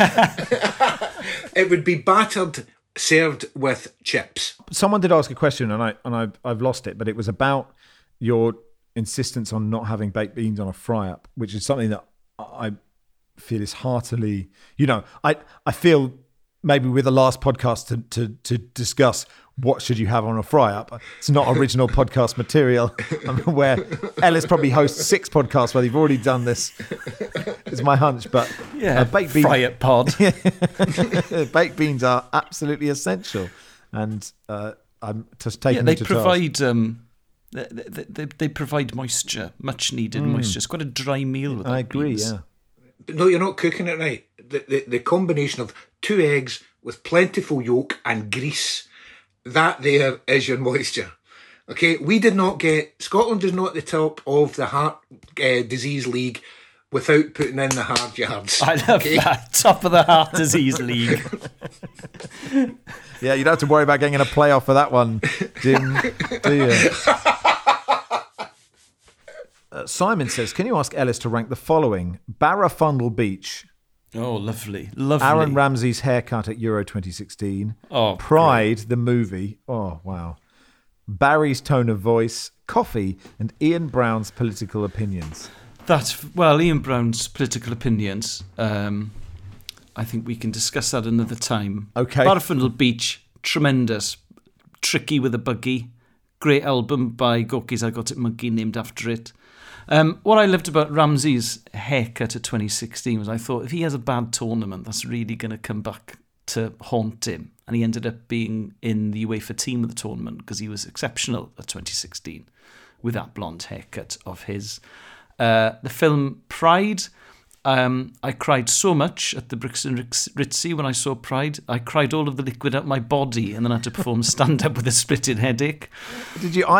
S1: It would be battered, served with chips.
S2: Someone did ask a question, and I've lost it, but it was about your insistence on not having baked beans on a fry-up, which is something that I feel is heartily... I feel maybe with the last podcast to discuss what should you have on a fry-up. It's not original podcast material. I'm aware Ellis probably hosts 6 podcasts where they've already done this. It's my hunch, but baked beans,
S5: fry-up pod.
S2: Baked beans are absolutely essential, and I'm just taking
S5: they
S2: them to
S5: provide
S2: task.
S5: they provide moisture, much needed moisture. It's quite a dry meal with
S2: I agree.
S5: beans.
S2: Yeah.
S1: But no, you're not cooking it right. The combination of 2 eggs with plentiful yolk and grease, that there is your moisture. Okay, Scotland is not at the top of the heart disease league without putting in the hard yards.
S5: I love that. Top of the heart disease league.
S2: Yeah, you don't have to worry about getting in a playoff for that one, Jim, do you? Simon says, can you ask Ellis to rank the following? Barafundle Beach.
S5: Oh, lovely. Lovely.
S2: Aaron Ramsey's haircut at Euro 2016.
S5: Oh,
S2: Pride, the movie. Oh, wow. Barry's tone of voice, coffee, and Ian Brown's political opinions.
S5: Ian Brown's political opinions. I think we can discuss that another time.
S2: Okay.
S5: Barafundle Beach, tremendous. Tricky with a Buggy. Great album by Gorky's I Got It Monkey, named after it. What I loved about Ramsey's haircut at 2016 was I thought if he has a bad tournament, that's really going to come back to haunt him. And he ended up being in the UEFA team of the tournament because he was exceptional at 2016 with that blonde haircut of his. The film Pride, I cried so much at the Brixton Ritzy when I saw Pride. I cried all of the liquid out my body and then had to perform stand-up with a splitting headache.
S2: Did you?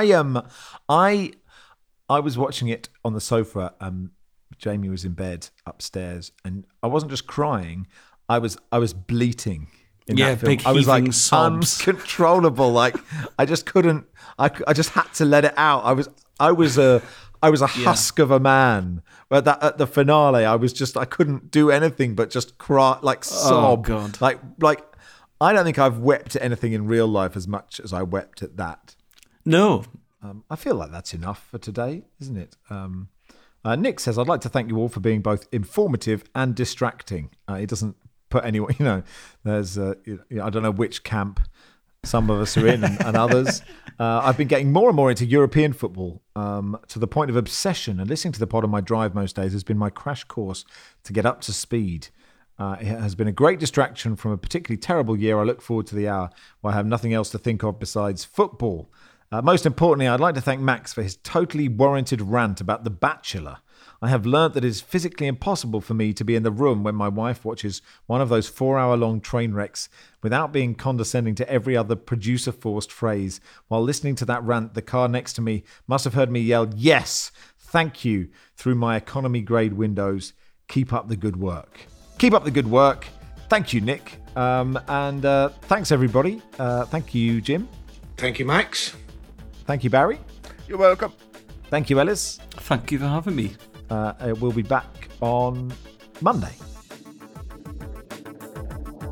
S2: I was watching it on the sofa. Jamie was in bed upstairs, and I wasn't just crying. I was bleating in that film.
S5: Big
S2: I was like
S5: sobs.
S2: uncontrollable. Like I just couldn't. I just had to let it out. I was a husk of a man. But at the finale, I couldn't do anything but just cry, like sob.
S5: Oh God!
S2: Like I don't think I've wept at anything in real life as much as I wept at that.
S5: No.
S2: I feel like that's enough for today, isn't it? Nick says, I'd like to thank you all for being both informative and distracting. He doesn't put anyone, there's, I don't know which camp some of us are in and others. I've been getting more and more into European football to the point of obsession, and listening to the pod on my drive most days has been my crash course to get up to speed. It has been a great distraction from a particularly terrible year. I look forward to the hour where I have nothing else to think of besides football. Most importantly, I'd like to thank Max for his totally warranted rant about The Bachelor. I have learnt that it is physically impossible for me to be in the room when my wife watches one of those 4-hour-long train wrecks without being condescending to every other producer-forced phrase. While listening to that rant, the car next to me must have heard me yell, "Yes, thank you," through my economy-grade windows. Keep up the good work. Keep up the good work. Thank you, Nick. And thanks, everybody. Thank you, Jim.
S1: Thank you, Max.
S2: Thank you, Barry.
S4: You're welcome.
S2: Thank you, Ellis.
S5: Thank you for having me.
S2: We'll be back on Monday.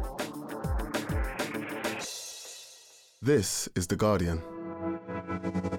S6: This is The Guardian.